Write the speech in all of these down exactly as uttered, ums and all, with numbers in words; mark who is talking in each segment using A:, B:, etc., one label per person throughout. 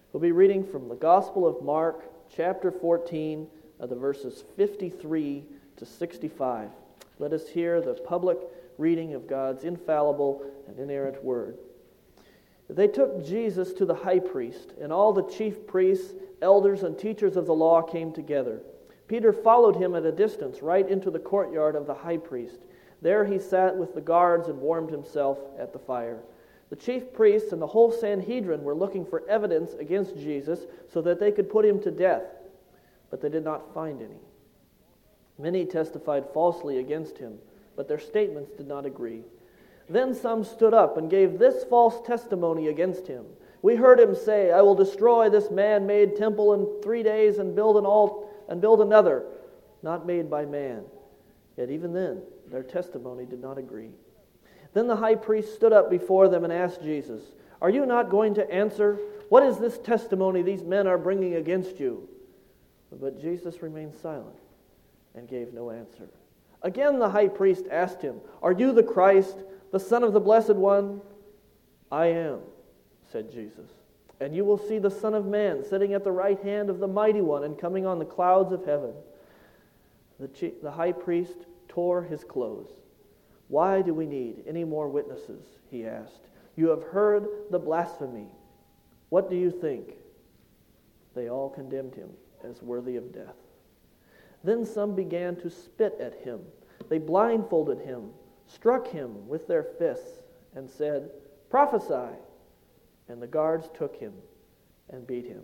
A: We'll be reading from the Gospel of Mark, chapter fourteen, uh, the verses fifty-three to sixty-five. Let us hear the public reading of God's infallible and inerrant word. They took Jesus to the high priest, and all the chief priests, elders, and teachers of the law came together. Peter followed him at a distance, right into the courtyard of the high priest. There he sat with the guards and warmed himself at the fire. The chief priests and the whole Sanhedrin were looking for evidence against Jesus so that they could put him to death, but they did not find any. Many testified falsely against him, but their statements did not agree. Then some stood up and gave this false testimony against him. We heard him say, "I will destroy this man-made temple in three days and build an alt and build another, not made by man." Yet even then, their testimony did not agree. Then the high priest stood up before them and asked Jesus, "Are you not going to answer? What is this testimony these men are bringing against you?" But Jesus remained silent and gave no answer. Again the high priest asked him, "Are you the Christ, the Son of the Blessed One?" "I am," said Jesus. "And you will see the Son of Man sitting at the right hand of the Mighty One and coming on the clouds of heaven." The, chief, the high priest tore his clothes. "Why do we need any more witnesses?" he asked. "You have heard the blasphemy. What do you think?" They all condemned him as worthy of death. Then some began to spit at him. They blindfolded him, struck him with their fists, and said, "Prophesy!" And the guards took him and beat him.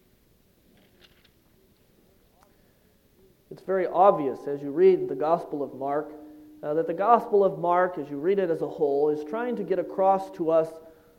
A: It's very obvious as you read the Gospel of Mark uh, that the Gospel of Mark, as you read it as a whole, is trying to get across to us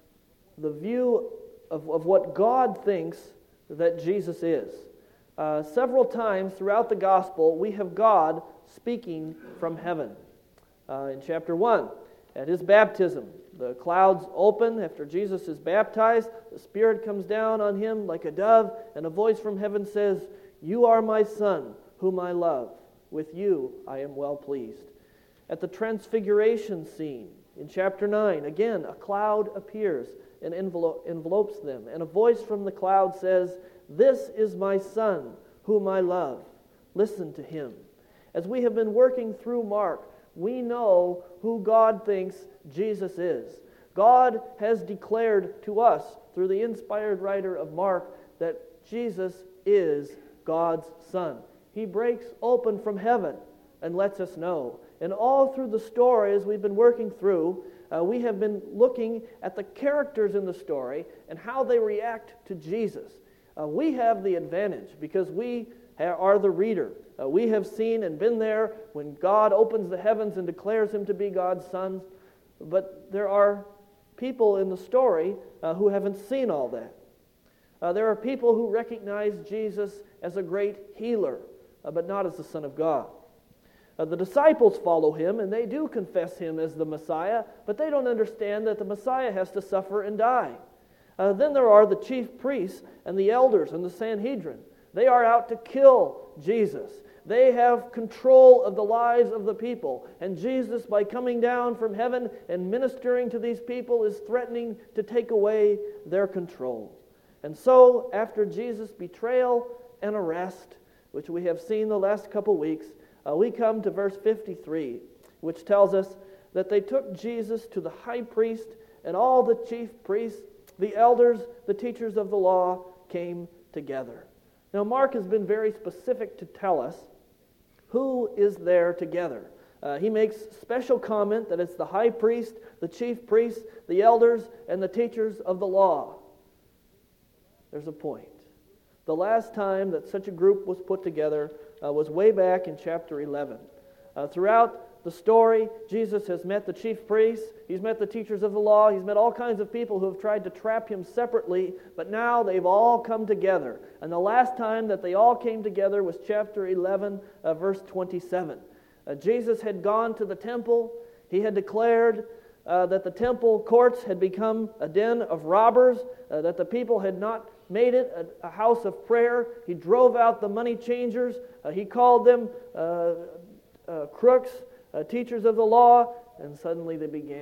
A: the view of, of what God thinks that Jesus is. Uh, several times throughout the Gospel, we have God speaking from heaven. Uh, in chapter one, at his baptism, the clouds open after Jesus is baptized. The Spirit comes down on him like a dove, and a voice from heaven says, "You are my Son, whom I love. With you I am well pleased." At the transfiguration scene in chapter nine, again, a cloud appears and envelop, envelopes them, and a voice from the cloud says, "This is my Son, whom I love. Listen to him." As we have been working through Mark, we know who God thinks Jesus is. God has declared to us, through the inspired writer of Mark, that Jesus is God's Son. He breaks open from heaven and lets us know. And all through the story, as we've been working through, uh, we have been looking at the characters in the story and how they react to Jesus. Uh, we have the advantage because we ha- are the reader. Uh, we have seen and been there when God opens the heavens and declares him to be God's Son. But there are people in the story uh, who haven't seen all that. Uh, there are people who recognize Jesus as a great healer, uh, but not as the Son of God. Uh, the disciples follow him, and they do confess him as the Messiah, but they don't understand that the Messiah has to suffer and die. Uh, then there are the chief priests and the elders and the Sanhedrin. They are out to kill Jesus. They have control of the lives of the people, and Jesus, by coming down from heaven and ministering to these people, is threatening to take away their control. And so, after Jesus' betrayal and arrest, which we have seen the last couple weeks, Uh, we come to verse fifty-three, which tells us that they took Jesus to the high priest, and all the chief priests, the elders, the teachers of the law came together. Now, Mark has been very specific to tell us who is there together. Uh, he makes special comment that it's the high priest, the chief priests, the elders, and the teachers of the law. There's a point. The last time that such a group was put together uh, was way back in chapter eleven. Uh, throughout the story, Jesus has met the chief priests, he's met the teachers of the law, he's met all kinds of people who have tried to trap him separately, but now they've all come together. And the last time that they all came together was chapter eleven, uh, verse twenty-seven. Uh, Jesus had gone to the temple. He had declared uh, that the temple courts had become a den of robbers, uh, that the people had not made it a, a house of prayer. He drove out the money changers. Uh, he called them uh, uh, crooks, uh, teachers of the law, and suddenly they began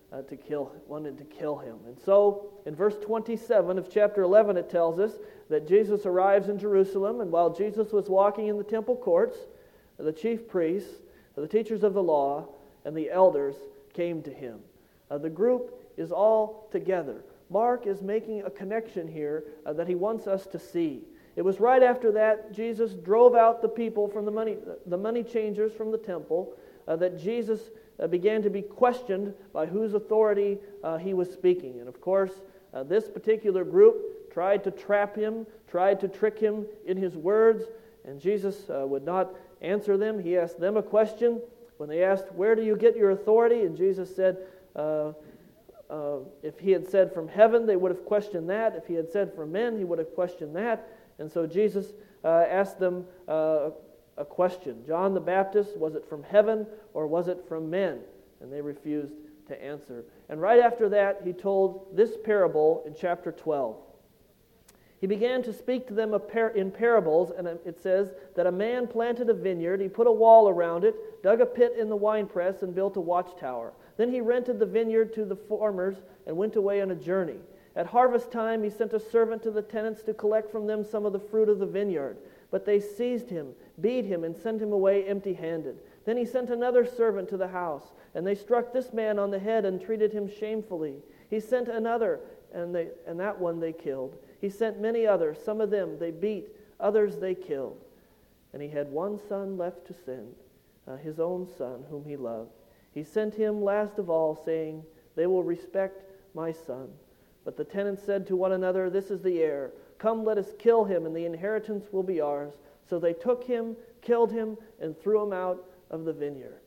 A: uh, to kill, wanted to kill him. And so, in verse twenty-seven of chapter eleven, it tells us that Jesus arrives in Jerusalem, and while Jesus was walking in the temple courts, the chief priests, the teachers of the law, and the elders came to him. Uh, the group is all together. Mark is making a connection here uh, that he wants us to see. It was right after that Jesus drove out the people from the money, the money changers from the temple, uh, that Jesus uh, began to be questioned by whose authority uh, he was speaking. And of course, uh, this particular group tried to trap him, tried to trick him in his words, and Jesus uh, would not answer them. He asked them a question. When they asked, "Where do you get your authority?" and Jesus said, uh, uh, if he had said from heaven, they would have questioned that. If he had said from men, he would have questioned that. And so Jesus uh, asked them uh, a question. John the Baptist, was it from heaven or was it from men? And they refused to answer. And right after that, he told this parable in chapter twelve. He began to speak to them in parables, and it says that a man planted a vineyard, he put a wall around it, dug a pit in the winepress, and built a watchtower. Then he rented the vineyard to the farmers and went away on a journey. At harvest time he sent a servant to the tenants to collect from them some of the fruit of the vineyard. But they seized him, beat him, and sent him away empty-handed. Then he sent another servant to the house, and they struck this man on the head and treated him shamefully. He sent another, and, they, and that one they killed. He sent many others. Some of them they beat, others they killed. And he had one son left to send, uh, his own son whom he loved. He sent him last of all, saying, "They will respect my son." But the tenants said to one another, "This is the heir. Come, let us kill him, and the inheritance will be ours." So they took him, killed him, and threw him out of the vineyard.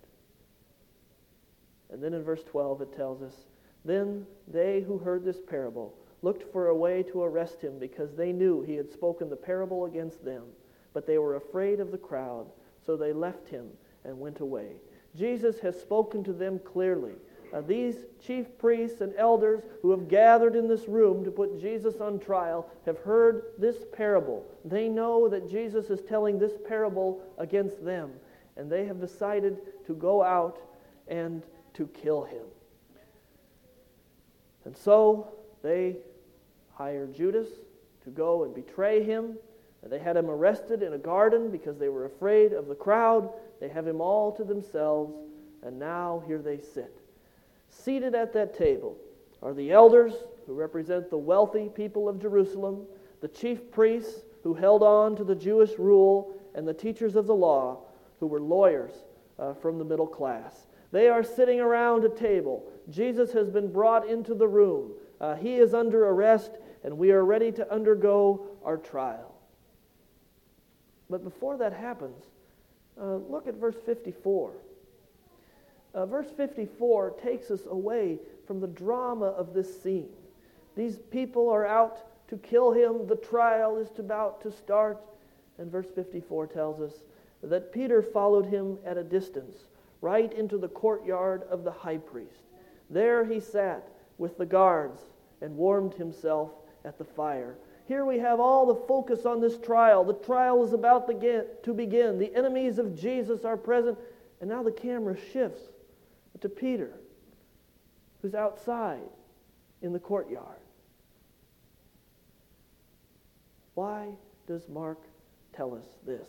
A: And then in verse twelve it tells us, "Then they who heard this parable looked for a way to arrest him, because they knew he had spoken the parable against them. But they were afraid of the crowd, so they left him and went away." Jesus has spoken to them clearly. Uh, these chief priests and elders who have gathered in this room to put Jesus on trial have heard this parable. They know that Jesus is telling this parable against them, and they have decided to go out and to kill him. And so they hired Judas to go and betray him. They had him arrested in a garden because they were afraid of the crowd. They have him all to themselves, and now here they sit. Seated at that table are the elders, who represent the wealthy people of Jerusalem, the chief priests, who held on to the Jewish rule, and the teachers of the law, who were lawyers uh, from the middle class. They are sitting around a table. Jesus has been brought into the room. Uh, he is under arrest, and we are ready to undergo our trial. But before that happens, uh, look at verse fifty-four. Uh, verse fifty-four takes us away from the drama of this scene. These people are out to kill him. The trial is about to start. And verse fifty-four tells us that Peter followed him at a distance, right into the courtyard of the high priest. There he sat with the guards and warmed himself at the fire. Here we have all the focus on this trial. The trial is about to begin. The enemies of Jesus are present. And now the camera shifts to Peter, who's outside in the courtyard. Why does Mark tell us this?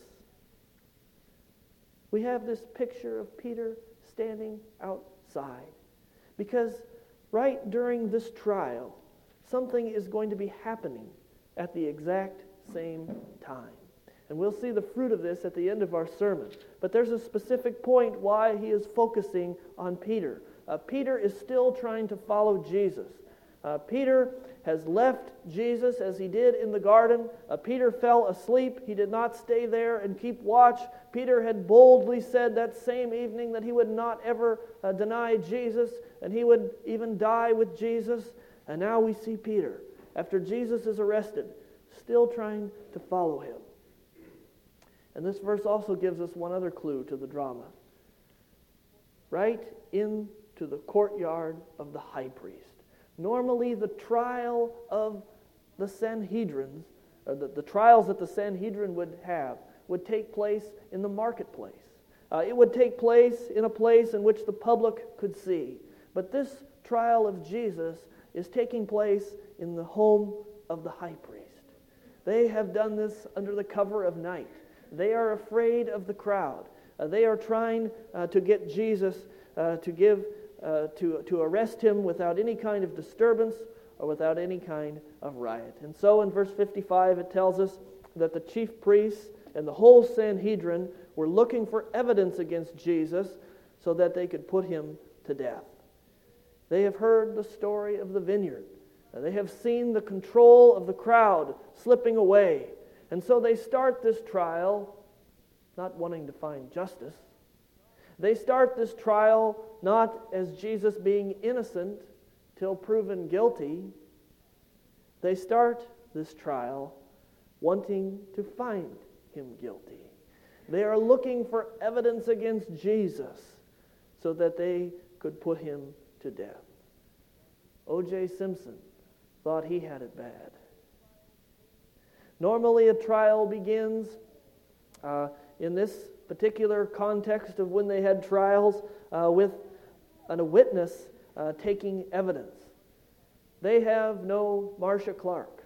A: We have this picture of Peter standing outside because right during this trial, something is going to be happening at the exact same time. And we'll see the fruit of this at the end of our sermon. But there's a specific point why he is focusing on Peter. Uh, Peter is still trying to follow Jesus. Uh, Peter has left Jesus as he did in the garden. Uh, Peter fell asleep. He did not stay there and keep watch. Peter had boldly said that same evening that he would not ever uh, deny Jesus, and he would even die with Jesus. And now we see Peter, after Jesus is arrested, still trying to follow him. And this verse also gives us one other clue to the drama. Right into the courtyard of the high priest. Normally the trial of the Sanhedrin, or the, the trials that the Sanhedrin would have, would take place in the marketplace. Uh, it would take place in a place in which the public could see. But this trial of Jesus is taking place in the home of the high priest. They have done this under the cover of night. They are afraid of the crowd. Uh, they are trying uh, to get Jesus uh, to give uh, to to arrest him without any kind of disturbance or without any kind of riot. And so in verse fifty-five it tells us that the chief priests and the whole Sanhedrin were looking for evidence against Jesus so that they could put him to death. They have heard the story of the vineyard. They have seen the control of the crowd slipping away. And so they start this trial not wanting to find justice. They start this trial not as Jesus being innocent till proven guilty. They start this trial wanting to find him guilty. They are looking for evidence against Jesus so that they could put him to death. O J Simpson thought he had it bad. Normally a trial begins uh, in this particular context of when they had trials uh, with an, a witness uh, taking evidence. They have no Marcia Clark.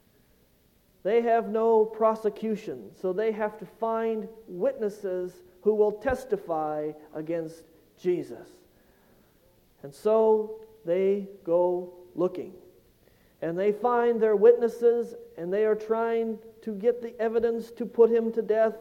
A: They have no prosecution, so they have to find witnesses who will testify against Jesus. And so they go looking. And they find their witnesses, and they are trying to get the evidence to put him to death,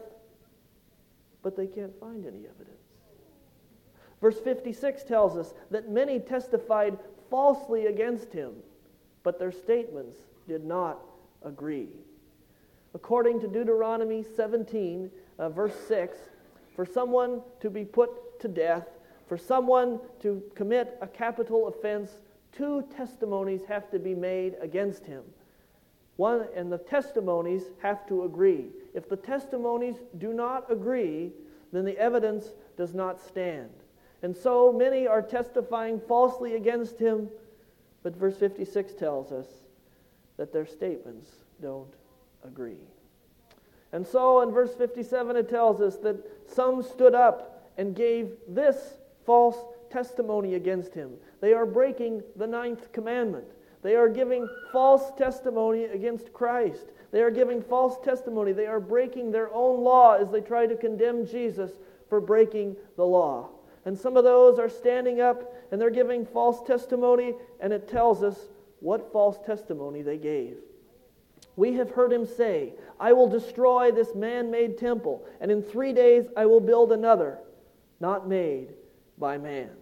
A: but they can't find any evidence. Verse fifty-six tells us that many testified falsely against him, but their statements did not agree. According to Deuteronomy seventeen, uh, verse six, for someone to be put to death, for someone to commit a capital offense, two testimonies have to be made against him. One, and the testimonies have to agree. If the testimonies do not agree, then the evidence does not stand. And so many are testifying falsely against him, but verse fifty-six tells us that their statements don't agree. And so in verse fifty-seven it tells us that some stood up and gave this false testimony against him. They are breaking the ninth commandment. They are giving false testimony against Christ. They are giving false testimony. They are breaking their own law as they try to condemn Jesus for breaking the law. And some of those are standing up and they're giving false testimony, and it tells us what false testimony they gave. We have heard him say, I will destroy this man-made temple, and in three days I will build another, not made by man.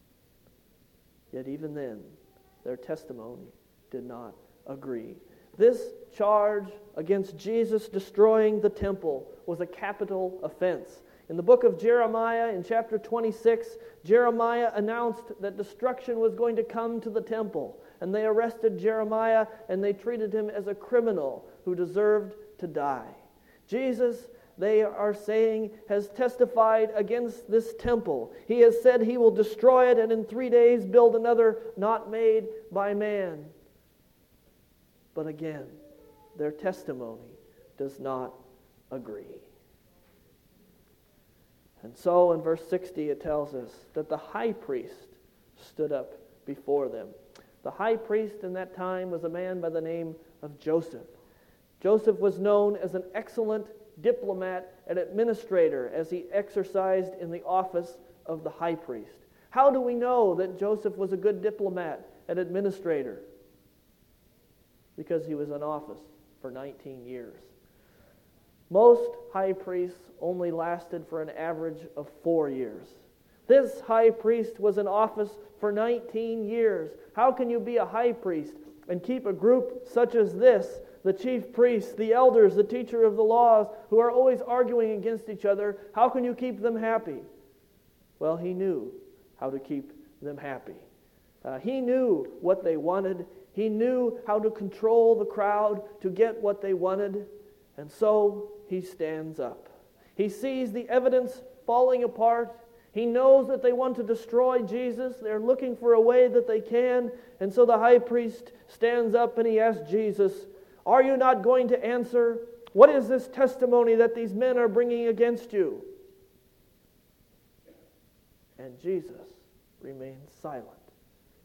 A: Yet even then, their testimony did not agree. This charge against Jesus destroying the temple was a capital offense. In the book of Jeremiah, in chapter twenty-six, Jeremiah announced that destruction was going to come to the temple. And they arrested Jeremiah and they treated him as a criminal who deserved to die. Jesus, they are saying, has testified against this temple. He has said he will destroy it and in three days build another not made by man. But again, their testimony does not agree. And so in verse sixty it tells us that the high priest stood up before them. The high priest in that time was a man by the name of Joseph. Joseph was known as an excellent diplomat and administrator as he exercised in the office of the high priest. How do we know that Joseph was a good diplomat and administrator? Because he was in office for nineteen years. Most high priests only lasted for an average of four years. This high priest was in office for nineteen years. How can you be a high priest and keep a group such as this, the chief priests, the elders, the teacher of the laws, who are always arguing against each other? How can you keep them happy? Well, he knew how to keep them happy. Uh, he knew what they wanted. He knew how to control the crowd to get what they wanted. And so he stands up. He sees the evidence falling apart. He knows that they want to destroy Jesus. They're looking for a way that they can. And so the high priest stands up and he asks Jesus, are you not going to answer? What is this testimony that these men are bringing against you? And Jesus remains silent.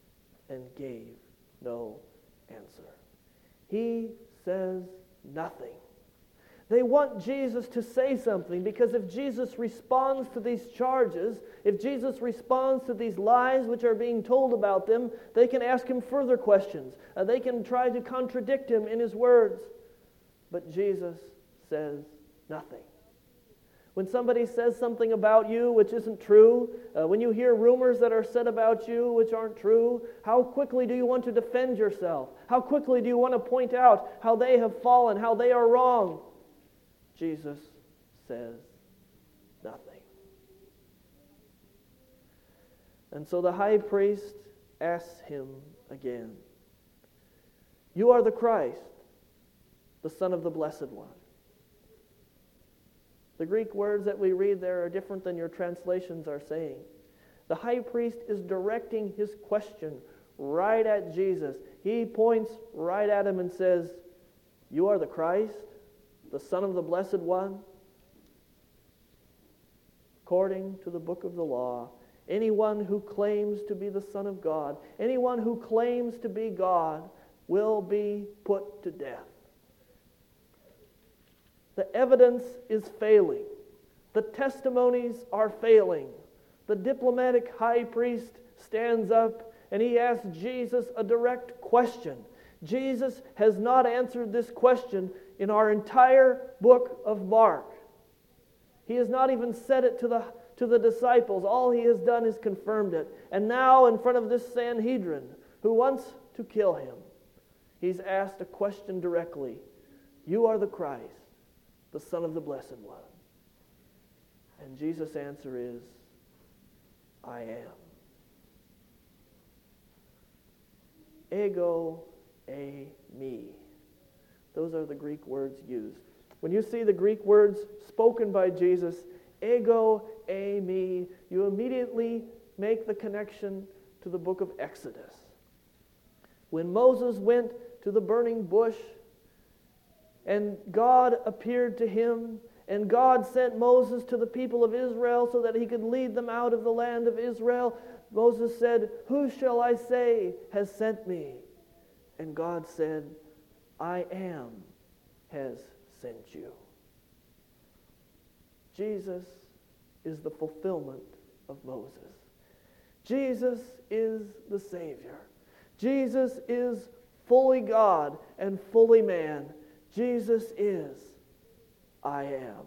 A: and gave no answer. He says nothing. They want Jesus to say something, because if Jesus responds to these charges, if Jesus responds to these lies which are being told about them, they can ask him further questions. Uh, they can try to contradict him in his words. But Jesus says nothing. When somebody says something about you which isn't true, uh, when you hear rumors that are said about you which aren't true, how quickly do you want to defend yourself? How quickly do you want to point out how they have fallen, how they are wrong? Jesus says nothing. And so the high priest asks him again, "You are the Christ, the Son of the Blessed One." The Greek words that we read there are different than your translations are saying. The high priest is directing his question right at Jesus. He points right at him and says, "You are the Christ, the Son of the Blessed One?" According to the book of the law, anyone who claims to be the Son of God, anyone who claims to be God, will be put to death. The evidence is failing. The testimonies are failing. The diplomatic high priest stands up and he asks Jesus a direct question. Jesus has not answered this question in our entire book of Mark. He has not even said it to the, to the disciples. All he has done is confirmed it. And now, in front of this Sanhedrin, who wants to kill him, he's asked a question directly. "You are the Christ, the Son of the Blessed One." And Jesus' answer is, "I am." Ego eimi. Those are the Greek words used. When you see the Greek words spoken by Jesus, ego eimi, you immediately make the connection to the book of Exodus. When Moses went to the burning bush, and God appeared to him, and God sent Moses to the people of Israel so that he could lead them out of the land of Israel, Moses said, "Who shall I say has sent me?" And God said, "I am has sent you." Jesus is the fulfillment of Moses. Jesus is the Savior. Jesus is fully God and fully man. Jesus is I am.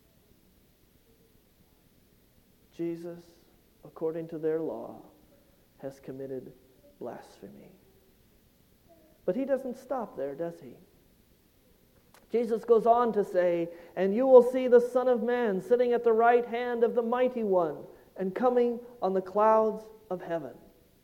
A: Jesus, according to their law, has committed blasphemy. But he doesn't stop there, does he? Jesus goes on to say, "And you will see the Son of Man sitting at the right hand of the Mighty One and coming on the clouds of heaven."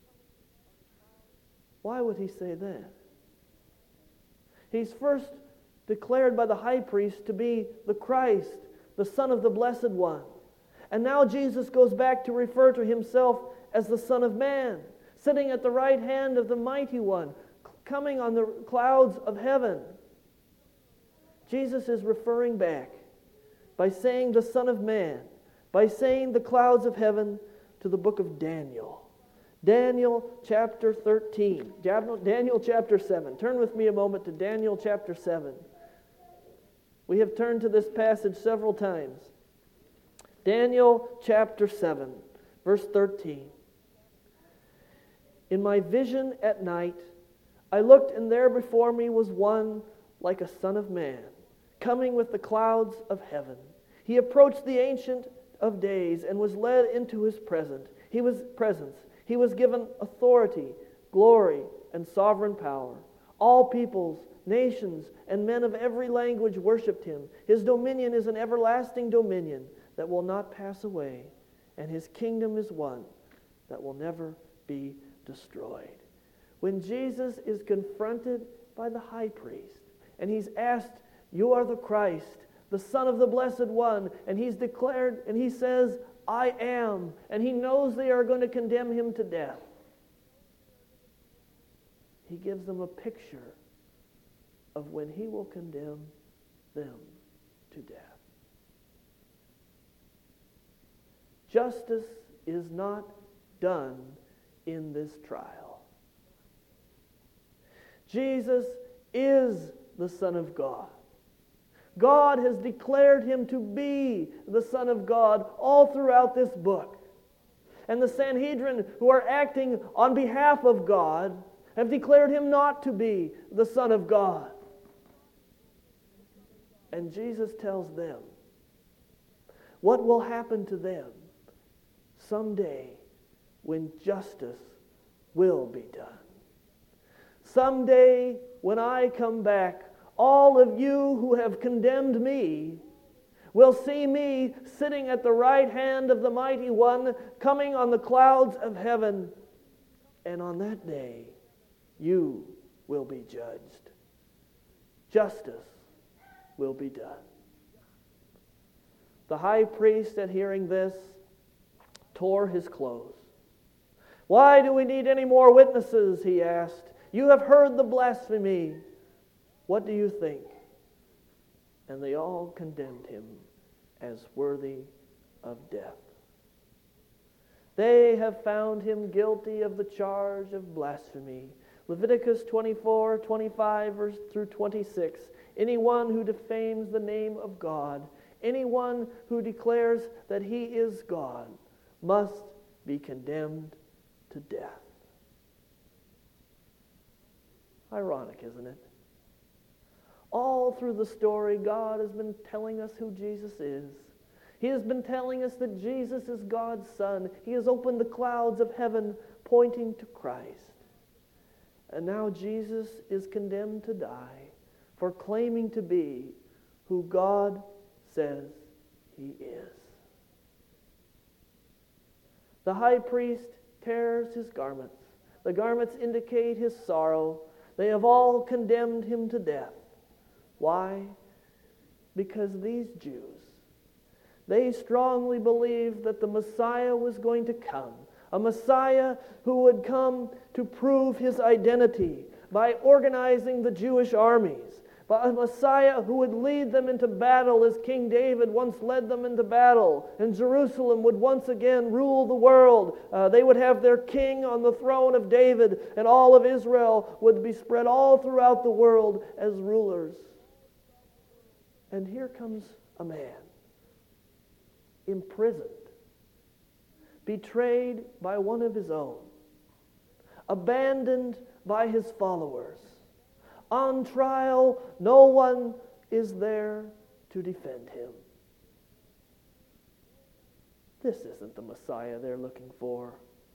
A: Why would he say that? He's first declared by the high priest to be the Christ, the Son of the Blessed One. And now Jesus goes back to refer to himself as the Son of Man, sitting at the right hand of the Mighty One, coming on the clouds of heaven. Jesus is referring back by saying the Son of Man, by saying the clouds of heaven, to the book of Daniel. Daniel chapter thirteen. Daniel chapter seven. Turn with me a moment to Daniel chapter seven. We have turned to this passage several times. Daniel chapter seven, verse thirteen. "In my vision at night, I looked, and there before me was one like a son of man, coming with the clouds of heaven. He approached the Ancient of Days and was led into his presence. He was presence. He was given authority, glory, and sovereign power. All peoples, nations, and men of every language worshipped him. His dominion is an everlasting dominion that will not pass away, and his kingdom is one that will never be destroyed." When Jesus is confronted by the high priest, and he's asked, "You are the Christ, the Son of the Blessed One," and he's declared, and he says, "I am," and he knows they are going to condemn him to death, he gives them a picture of when he will condemn them to death. Justice is not done in this trial. Jesus is the Son of God. God has declared him to be the Son of God all throughout this book. And the Sanhedrin, who are acting on behalf of God, have declared him not to be the Son of God. And Jesus tells them what will happen to them someday when justice will be done. Someday when I come back, all of you who have condemned me will see me sitting at the right hand of the Mighty One, coming on the clouds of heaven. And on that day, you will be judged. Justice will be done. The high priest, at hearing this, tore his clothes. Why do we need any more witnesses? He asked. You have heard the blasphemy. What do you think? And they all condemned him as worthy of death. They have found him guilty of the charge of blasphemy. Leviticus twenty-four, twenty-five verse through twenty-six. Anyone who defames the name of God, anyone who declares that he is God, must be condemned to death. Ironic, isn't it? All through the story, God has been telling us who Jesus is. He has been telling us that Jesus is God's Son. He has opened the clouds of heaven, pointing to Christ. And now Jesus is condemned to die for claiming to be who God says he is. The high priest tears his garments. The garments indicate his sorrow. They have all condemned him to death. Why? Because these Jews, they strongly believed that the Messiah was going to come. A Messiah who would come to prove his identity by organizing the Jewish armies. But a Messiah who would lead them into battle as King David once led them into battle. And Jerusalem would once again rule the world. Uh, they would have their king on the throne of David, and all of Israel would be spread all throughout the world as rulers. And here comes a man, imprisoned, betrayed by one of his own, abandoned by his followers. On trial, no one is there to defend him. This isn't the Messiah they're looking for.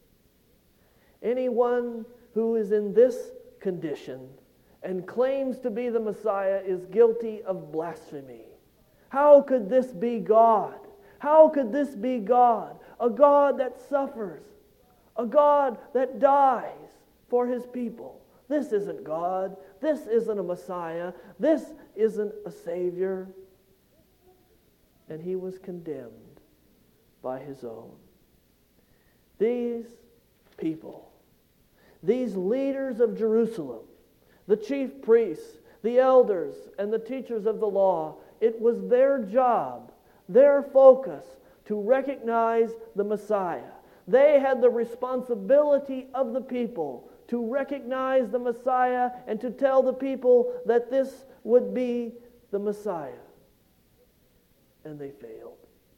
A: Anyone who is in this condition and claims to be the Messiah is guilty of blasphemy. How could this be God? How could this be God? A God that suffers. A God that dies for his people. This isn't God. This isn't a Messiah. This isn't a Savior. And he was condemned by his own. These people, these leaders of Jerusalem, the chief priests, the elders, and the teachers of the law, it was their job, their focus, to recognize the Messiah. They had the responsibility of the people to recognize the Messiah and to tell the people that this would be the Messiah. And they failed.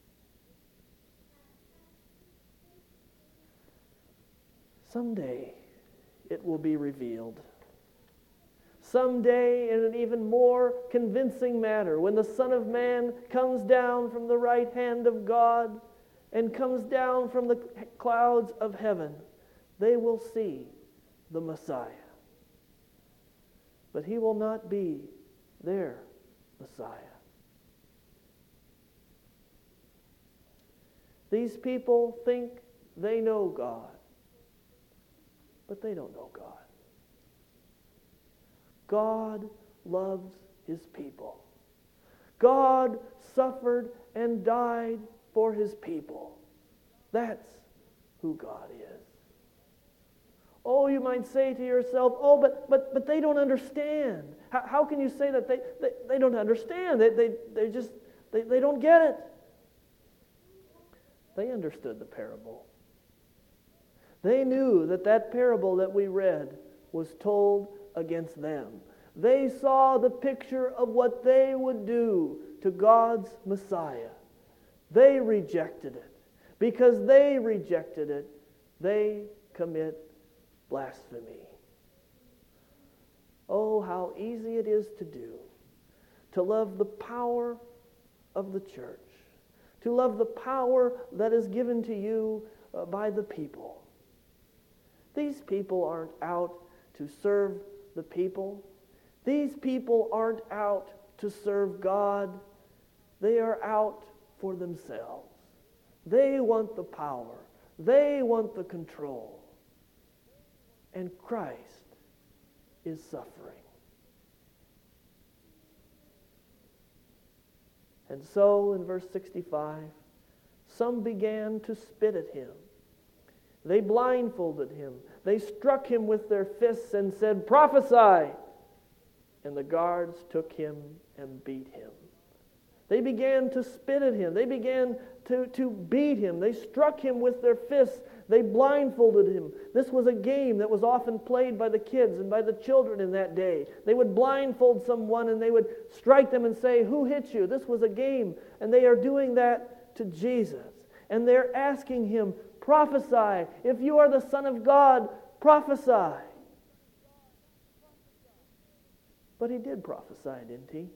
A: Someday it will be revealed. Someday, in an even more convincing manner, when the Son of Man comes down from the right hand of God and comes down from the clouds of heaven, they will see the Messiah. But he will not be their Messiah. These people think they know God, but they don't know God. God loves his people. God suffered and died for his people. That's who God is. Oh, you might say to yourself, oh, but but but they don't understand. How, how can you say that? They, they, they don't understand. They, they, they just, they, they don't get it. They understood the parable. They knew that that parable that we read was told against them. They saw the picture of what they would do to God's Messiah. They rejected it. Because they rejected it, they commit blasphemy. Oh, how easy it is to do, to love the power of the church, to love the power that is given to you uh, by the people. These people aren't out to serve the people. These people aren't out to serve God. They are out for themselves. They want the power. They want the control. And Christ is suffering. And so, in verse sixty-five, some began to spit at him. They blindfolded him. They struck him with their fists and said, "Prophesy!" And the guards took him and beat him. They began to spit at him. They began to, to beat him. They struck him with their fists. They blindfolded him. This was a game that was often played by the kids and by the children in that day. They would blindfold someone and they would strike them and say, "Who hit you?" This was a game. And they are doing that to Jesus. And they're asking him, "Prophesy. If you are the Son of God, prophesy." But he did prophesy, didn't he?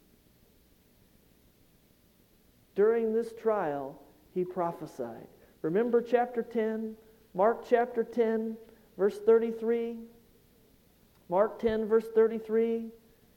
A: During this trial, he prophesied. Remember chapter ten, Mark chapter ten, verse thirty-three. Mark ten, verse thirty-three.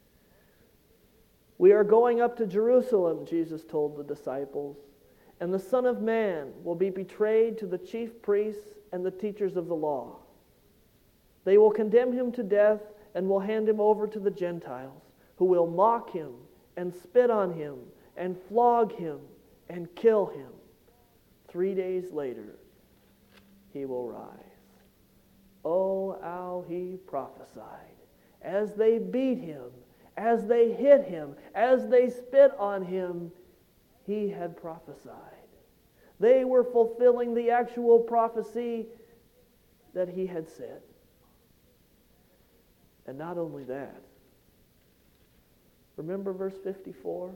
A: "We are going up to Jerusalem," Jesus told the disciples, "and the Son of Man will be betrayed to the chief priests and the teachers of the law. They will condemn him to death and will hand him over to the Gentiles, who will mock him and spit on him and flog him and kill him. Three days later, he will rise." Oh, how he prophesied. As they beat him, as they hit him, as they spit on him, he had prophesied. They were fulfilling the actual prophecy that he had said. And not only that, remember verse fifty-four?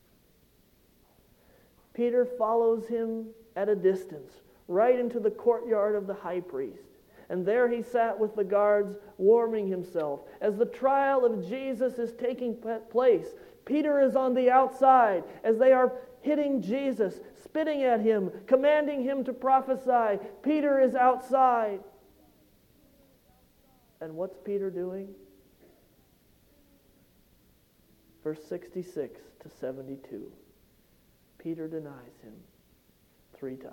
A: Peter follows him at a distance, right into the courtyard of the high priest. And there he sat with the guards, warming himself. As the trial of Jesus is taking place, Peter is on the outside as they are hitting Jesus, spitting at him, commanding him to prophesy. Peter is outside. And what's Peter doing? Verse sixty-six to seventy-two. Peter denies him three times.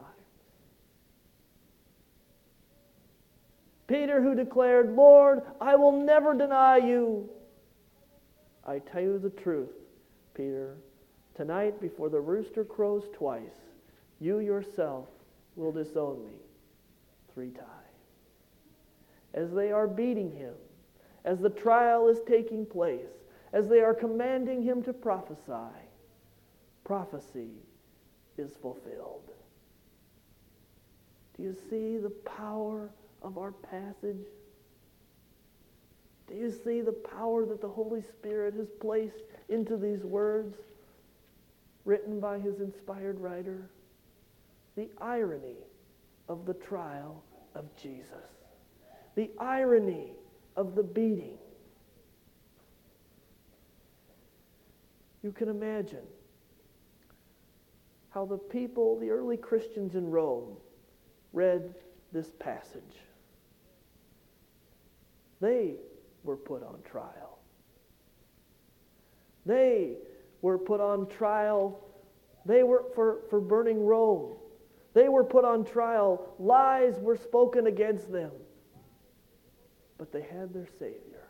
A: Peter, who declared, "Lord, I will never deny you." "I tell you the truth, Peter, tonight before the rooster crows twice, you yourself will disown me three times." As they are beating him, as the trial is taking place, as they are commanding him to prophesy, prophecy is fulfilled. Do you see the power of our passage? Do you see the power that the Holy Spirit has placed into these words written by his inspired writer? The irony of the trial of Jesus. The irony of the beating. You can imagine how the people, the early Christians in Rome, read this passage. They were put on trial. They were put on trial. They were for, for burning Rome. They were put on trial. Lies were spoken against them. But they had their Savior.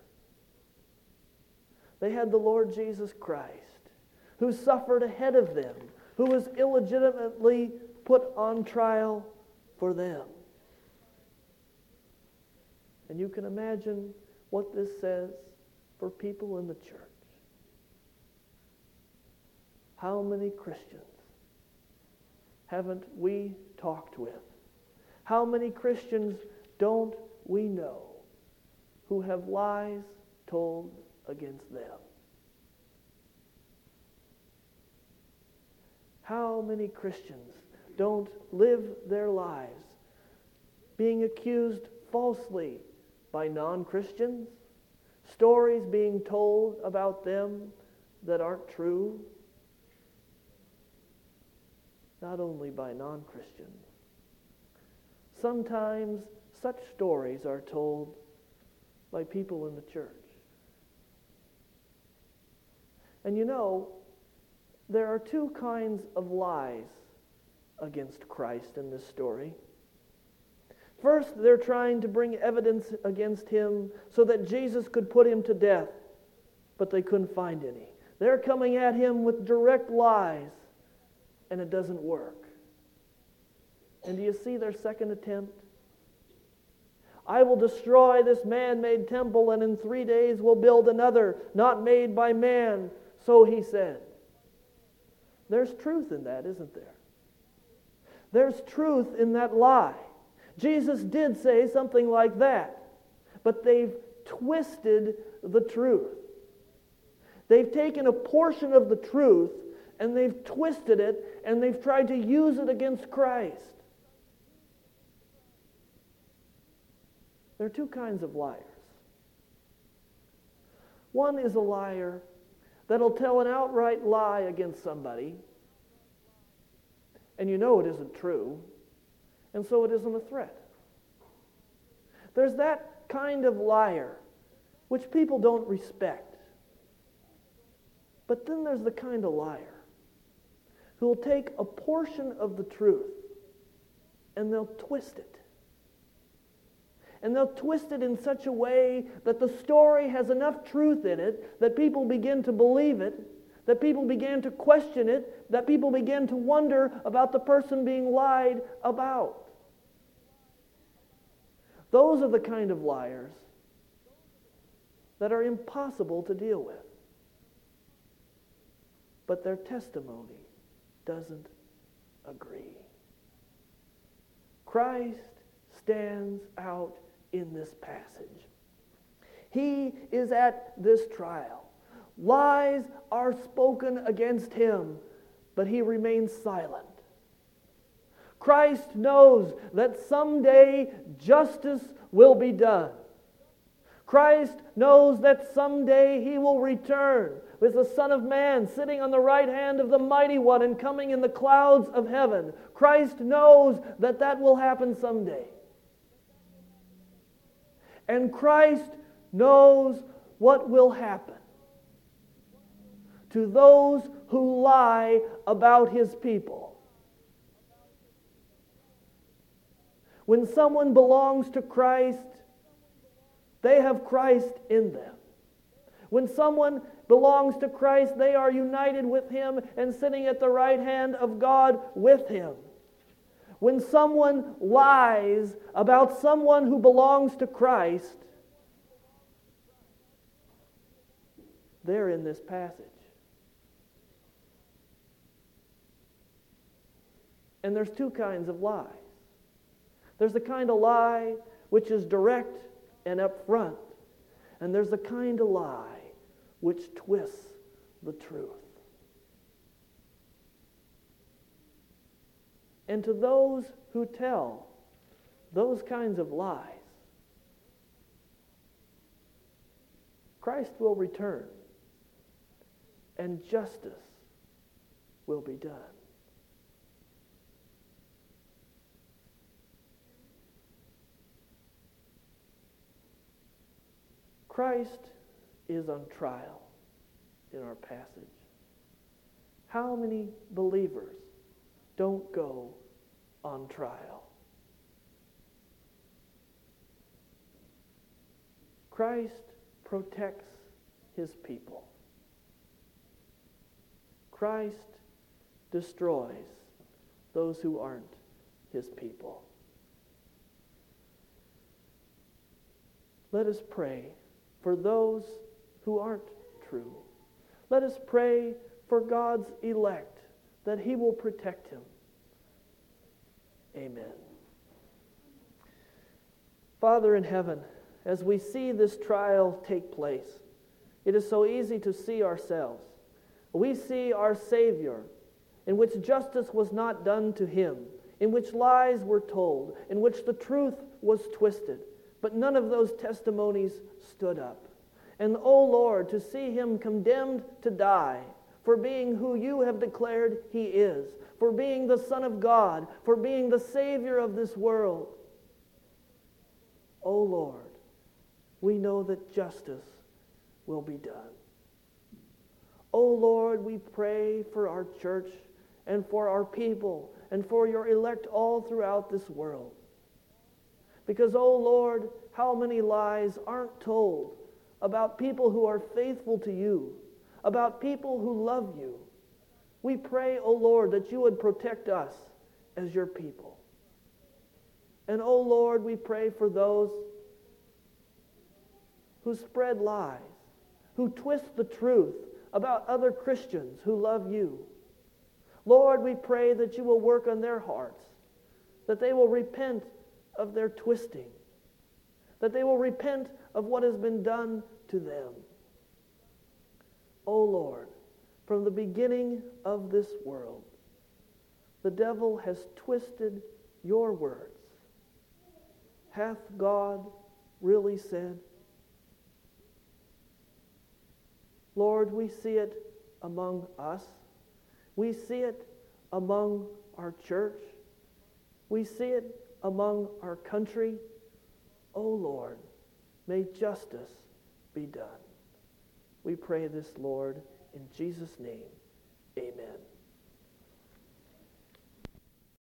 A: They had the Lord Jesus Christ, who suffered ahead of them, who was illegitimately put on trial for them. And you can imagine what this says for people in the church. How many Christians haven't we talked with? How many Christians don't we know who have lies told against them. How many Christians don't live their lives being accused falsely by non-Christians, stories being told about them that aren't true, not only by non-Christians. Sometimes such stories are told by people in the church. And you know, there are two kinds of lies against Christ in this story. First, they're trying to bring evidence against him so that Jesus could put him to death, but they couldn't find any. They're coming at him with direct lies, and it doesn't work. And do you see their second attempt? I will destroy this man-made temple, and in three days will build another, not made by man, so he said. There's truth in that, isn't there? There's truth in that lie. Jesus did say something like that, but they've twisted the truth. They've taken a portion of the truth and they've twisted it and they've tried to use it against Christ. There are two kinds of liars. One is a liar that'll tell an outright lie against somebody, and you know it isn't true, and so it isn't a threat. There's that kind of liar which people don't respect. But then there's the kind of liar who will take a portion of the truth and they'll twist it. And they'll twist it in such a way that the story has enough truth in it that people begin to believe it, that people begin to question it, that people begin to wonder about the person being lied about. Those are the kind of liars that are impossible to deal with. But their testimony doesn't agree. Christ stands out in this passage. He is at this trial. Lies are spoken against him, but he remains silent. Christ knows that someday justice will be done. Christ knows that someday he will return with the Son of Man sitting on the right hand of the Mighty One and coming in the clouds of heaven. Christ knows that that will happen someday. And Christ knows what will happen to those who lie about his people. When someone belongs to Christ, they have Christ in them. When someone belongs to Christ, they are united with him and sitting at the right hand of God with him. When someone lies about someone who belongs to Christ, they're in this passage. And there's two kinds of lies. There's the kind of lie which is direct and upfront, and there's the kind of lie which twists the truth. And to those who tell those kinds of lies, Christ will return and justice will be done. Christ is on trial in our passage. How many believers don't go on trial? Christ protects his people. Christ destroys those who aren't his people. Let us pray for those who aren't true. Let us pray for God's elect, that he will protect him. Amen. Father in heaven, as we see this trial take place, it is so easy to see ourselves. We see our Savior, in which justice was not done to him, in which lies were told, in which the truth was twisted, but none of those testimonies stood up. And, O Lord, to see him condemned to die for being who you have declared he is, for being the Son of God, for being the Savior of this world. O Lord, we know that justice will be done. O Lord, we pray for our church and for our people and for your elect all throughout this world. Because, O Lord, how many lies aren't told about people who are faithful to you, about people who love you. We pray, O Lord, that you would protect us as your people. And, O Lord, we pray for those who spread lies, who twist the truth about other Christians who love you. Lord, we pray that you will work on their hearts, that they will repent of their twisting, that they will repent of what has been done to them. O Lord, from the beginning of this world, the devil has twisted your words. Hath God really said? Lord, we see it among us. We see it among our church. We see it among our country. O Lord, may justice be done. We pray this, Lord, in Jesus' name. Amen.